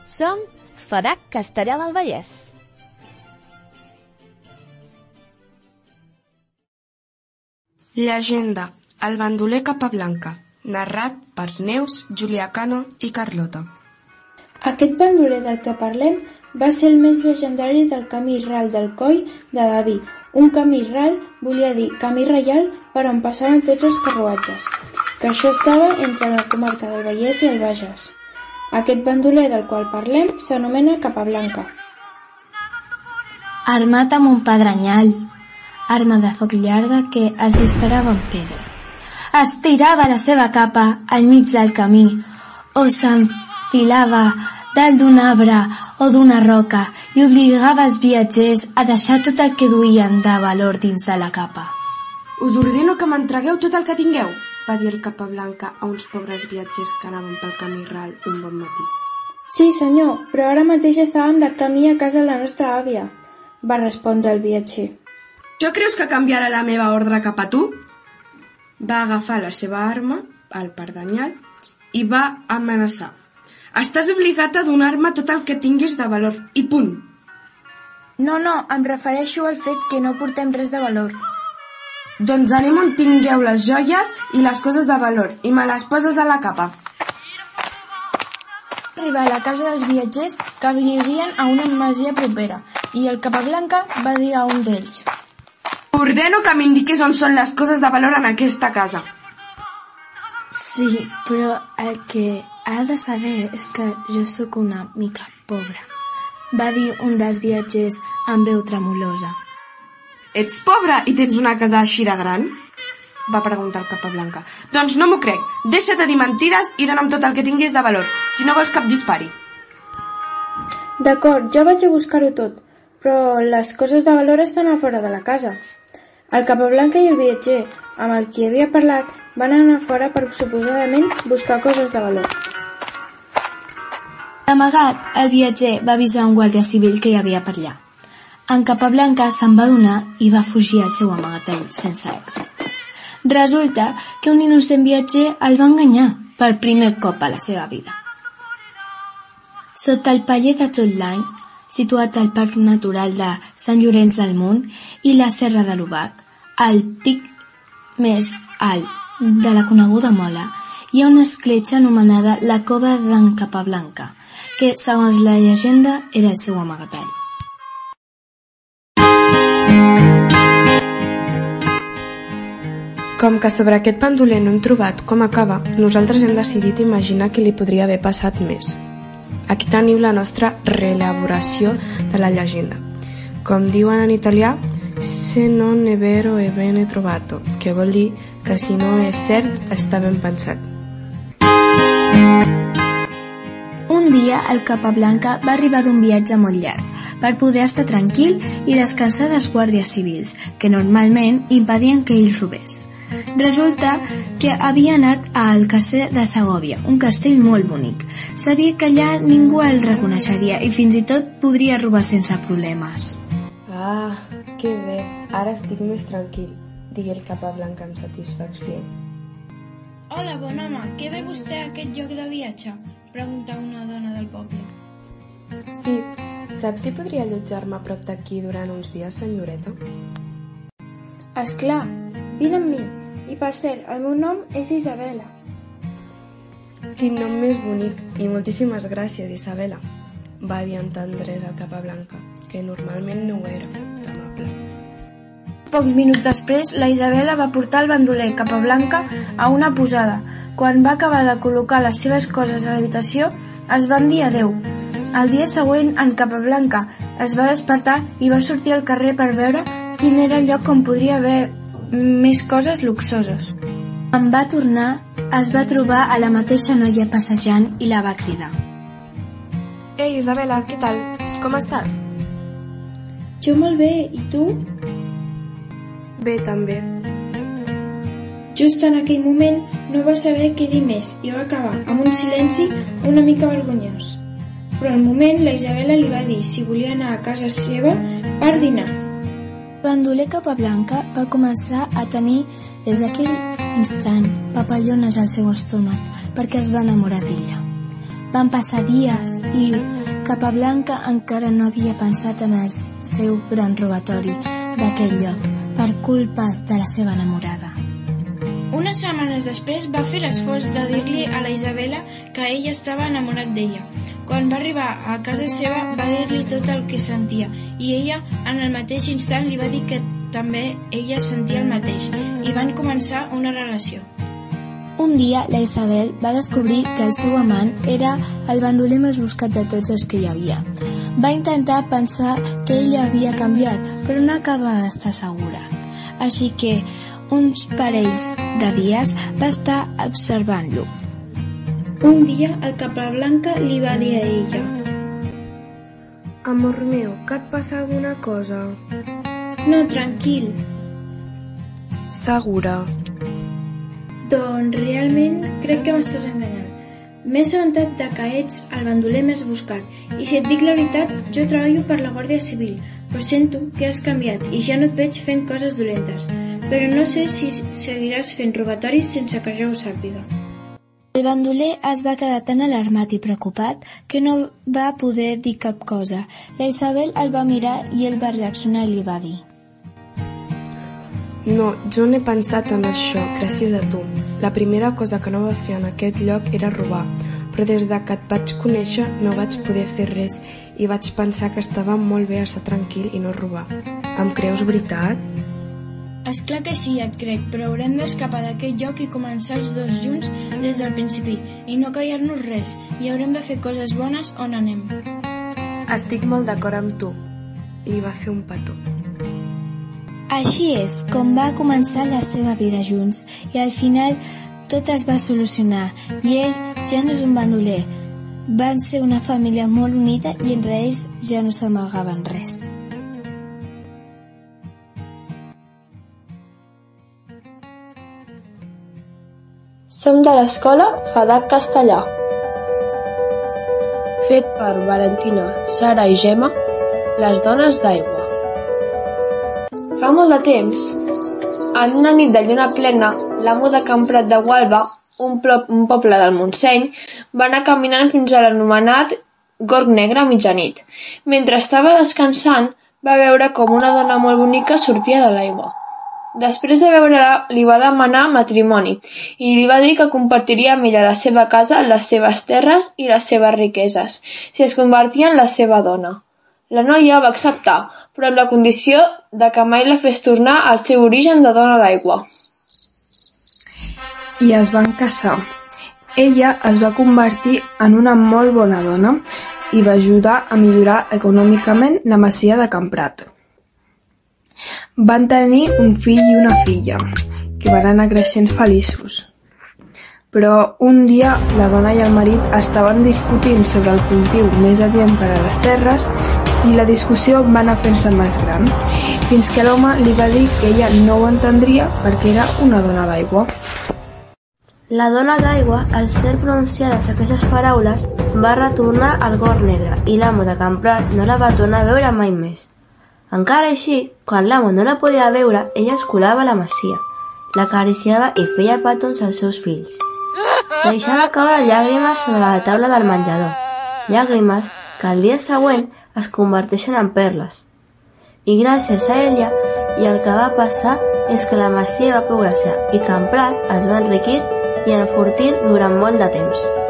Som FEDAC Castellar del Vallès. Llegenda, el bandoler Capablanca, narrat per Neus, Julià Cano i Carlota. Aquest bandoler del que parlem va ser el més llegendari del camí ral del Coll de Daví. Un camí ral volia dir camí reial per on passaven tots els carruatges, que això estava entre la comarca del Vallès i el Bages. Aquest bandoler del qual parlem s'anomena Capablanca. Armat amb un pedrenyal, arma de foc llarga que es disparava amb pedra. Estirava la seva capa al mig del camí o s'enfilava dalt d'un arbre o d'una roca i obligava els viatgers a deixar tot el que duien de valor dins de la capa. Us ordeno que m'entregueu tot el que tingueu, va dir el Capablanca a uns pobres viatgers que anaven pel camí ral un bon matí. Sí, senyor, però ara mateix estàvem de camí a casa de la nostra àvia, va respondre el viatger. Jo creus que canviarà la meva ordre cap a tu? Va agafar la seva arma, el pedrenyal, i va amenaçar. Estàs obligat a donar-me tot el que tinguis de valor, i punt. No, em refereixo al fet que no portem res de valor. Doncs anem on tingueu les joies i les coses de valor, i me les poses a la capa. Arribar a la casa dels viatgers que vivien a una masia propera, i el Capablanca va dir a un d'ells: Ordeno que m'indiquis on són les coses de valor en aquesta casa. Sí, però el que ha de saber és que jo sóc una mica pobra, va dir un dels viatgers amb veu tremolosa. Ets pobre i tens una casa així de gran? Va preguntar el Capablanca. Doncs no m'ho crec. Deixa't de dir mentides i dona'm tot el que tinguis de valor, si no vols cap dispari. D'acord, ja vaig a buscar-ho tot, però les coses de valor estan a fora de la casa. El Capablanca i el viatger, amb el qui havia parlat, van anar fora per suposadament buscar coses de valor. Amagat, el viatger va avisar un guàrdia civil que hi havia per allà. En Capablanca se'n va adonar i va fugir al seu amagatall sense èxit. Resulta que un innocent viatger el va enganyar per primer cop a la seva vida. Sota el paller de tot l'any, situat al Parc Natural de Sant Llorenç del Munt i la Serra de l'Obac, al pic més alt de la coneguda Mola, hi ha una escletxa anomenada la Cova d'en Capablanca, que, segons la llegenda, era el seu amagatall. Com que sobre aquest bandoler no hem trobat com acaba, nosaltres hem decidit imaginar què li podria haver passat més. Aquí teniu la nostra reelaboració de la llegenda. Com diuen en italià, se non è vero è bene trovato, que vol dir que si no és cert, està ben pensat. Un dia el Capablanca va arribar d'un viatge molt llarg per poder estar tranquil i descansar dels guàrdies civils, que normalment impedien que ell robés. Resulta que havia anat a Alcàsser de Segòvia, un castell molt bonic. Sabia que allà ningú el reconeixeria i fins i tot podria robar sense problemes. Ah, que bé, ara estic més tranquil, digué el Capablanca amb satisfacció. Hola, bon home, què ve vostè a aquest lloc de viatge? Preguntà una dona del poble. Sí, saps si podria allotjar-me a prop d'aquí durant uns dies, senyoreta? Esclar, vine amb mi. I per cert, el meu nom és Isabela. Quin nom més bonic, i moltíssimes gràcies, Isabela, va dir amb tendresa el Capablanca, que normalment no ho era, d'amable. Pocs minuts després, la Isabela va portar el bandoler Capablanca a una posada. Quan va acabar de col·locar les seves coses a l'habitació, es van dir adeu. El dia següent, en Capablanca es va despertar i va sortir al carrer per veure quin era el lloc on podria haver més coses luxoses. Quan va tornar, es va trobar a la mateixa noia passejant i la va cridar. Ei, Isabela, què tal? Com estàs? Jo molt bé, i tu? Bé, també. Just en aquell moment no va saber què dir més i va acabar amb un silenci una mica vergonyós. Però al moment la Isabela li va dir si volia anar a casa seva per dinar. El bandoler Capablanca va començar a tenir des d'aquell instant papallones al seu estómac perquè es va enamorar d'ella. Van passar dies i Capablanca encara no havia pensat en el seu gran robatori d'aquell lloc per culpa de la seva enamorada. Unes setmanes després va fer l'esforç de dir-li a la Isabela que ell estava enamorat d'ella. Quan va arribar a casa seva va dir-li tot el que sentia i ella en el mateix instant li va dir que també ella sentia el mateix i van començar una relació. Un dia la Isabel va descobrir que el seu amant era el bandoler més buscat de tots els que hi havia. Va intentar pensar que ella havia canviat, però no acaba d'estar segura. Així que uns parells de dies va estar observant-lo. Un dia el Capablanca li va dir a ella: Amor meu, que et passa alguna cosa? No, tranquil. Segura? Doncs realment crec que m'estàs enganyant. M'he assabentat de que ets el bandoler més buscat i si et dic la veritat, jo treballo per la Guàrdia Civil, però sento que has canviat i ja no et veig fent coses dolentes, però no sé si seguiràs fent robatoris sense que jo ho sàpiga. El bandoler es va quedar tan alarmat i preocupat que no va poder dir cap cosa. La Isabel el va mirar i ell va reaccionar i li va dir: No, jo no he pensat en això, gràcies a tu. La primera cosa que no va fer en aquest lloc era robar, però des de que et vaig conèixer no vaig poder fer res i vaig pensar que estava molt bé estar tranquil i no robar. Em creus veritat? És clar que sí, et crec, però haurem d'escapar d'aquest lloc i començar els dos junts des del principi i no callar-nos res i haurem de fer coses bones on anem. Estic molt d'acord amb tu. Li va fer un petó. Així és com va començar la seva vida junts i al final tot es va solucionar i ell ja no és un bandoler. Van ser una família molt unida i entre ells ja no s'amagaven res. Som de l'escola Fadac Castellà. Fet per Valentina, Sara i Gemma, les dones d'aigua. Fa molt de temps, en una nit de lluna plena, l'amo de Can Prat de Gualba, un poble del Montseny, va anar caminant fins a l'anomenat Gorg Negre a mitjanit. Mentre estava descansant, va veure com una dona molt bonica sortia de l'aigua. Després de veure-la, li va demanar matrimoni i li va dir que compartiria amb ella la seva casa, les seves terres i les seves riqueses, si es convertia en la seva dona. La noia va acceptar, però amb la condició de que mai la fes tornar al seu origen de dona d'aigua. I es van casar. Ella es va convertir en una molt bona dona i va ajudar a millorar econòmicament la masia de Can Prat. Van tenir un fill i una filla, que van anar creixent feliços. Però un dia la dona i el marit estaven discutint sobre el cultiu més adient per a les terres i la discussió va anar fent-se més gran, fins que l'home li va dir que ella no ho entendria perquè era una dona d'aigua. La dona d'aigua, al ser pronunciades aquestes paraules, va retornar al Gorg Negre i l'amo de Can Prat no la va tornar a veure mai més. Encara així, quan l'amo no la podia veure, ella es colava a la masia, l'acariciava i feia petons als seus fills. Deixava caure llàgrimes sobre la taula del menjador, llàgrimes que el dia següent es converteixen en perles. I gràcies a ella, i el que va passar és que la masia va progressar i Can Prat es va enriquir i enfortir durant molt de temps.